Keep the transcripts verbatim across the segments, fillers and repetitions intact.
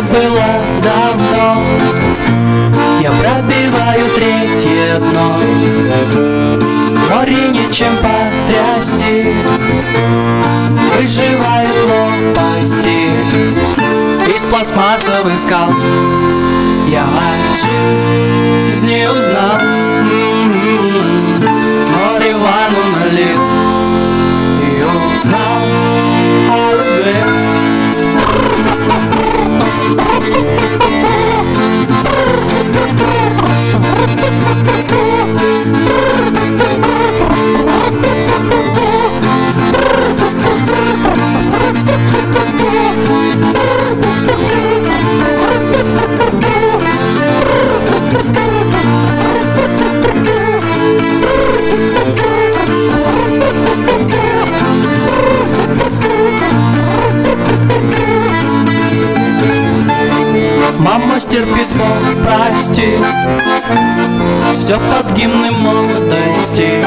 не было давно. Я пробиваю третье дно. Море нечем потрясти, выживают лопасти из пластмассовых скал. Я о жизни узнал, море ванну налил и узнал о любви. Мама стерпит, Бог прости, все под гимны молодости.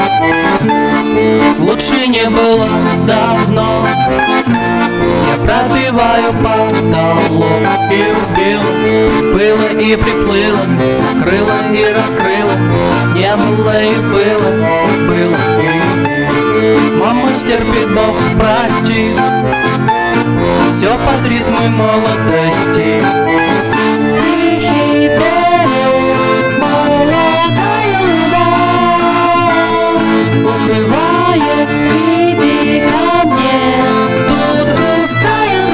Лучше не было давно. Я пробиваю потолок и убил. Было и приплыло, крыло и раскрыло. Не было и было, было и. Мама стерпит, Бог прости, все под ритмы молодости. Тихий берег, молодая луна укрывает, иди ко мне, тут густая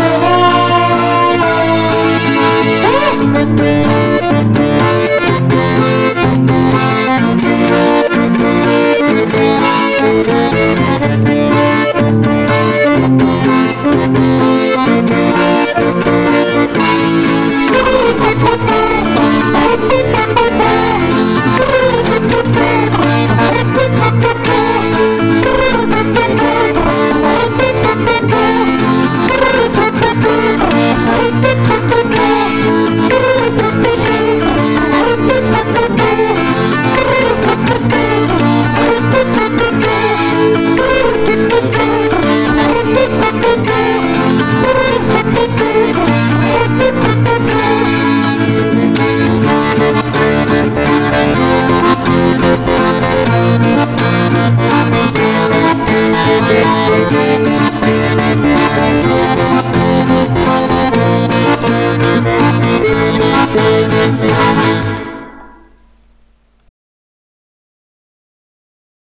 трава.